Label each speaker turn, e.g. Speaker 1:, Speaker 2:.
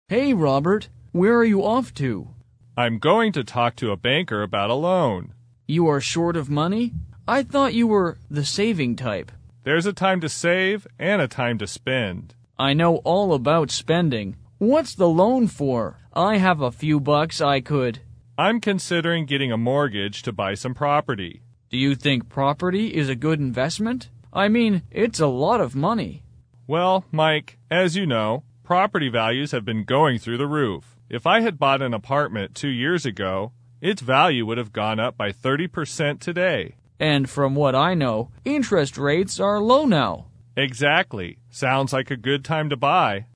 Speaker 1: Hey, Robert, where are you off to?
Speaker 2: I'm going to talk to a banker about a loan.
Speaker 1: You are short of money? I thought you were the saving type.
Speaker 2: There's a time to save and a time to spend.
Speaker 1: I know all about spending. What's the loan for? I have a few bucks I could.
Speaker 2: I'm considering getting a mortgage to buy some property.
Speaker 1: Do you think property is a good investment? I mean, it's a lot of money.
Speaker 2: Well, Mike, as you know, property values have been going through the roof. If I had bought an apartment 2 years ago, its value would have gone up by 30% today.
Speaker 1: And from what I know, interest rates are low now.
Speaker 2: Exactly. Sounds like a good time to buy.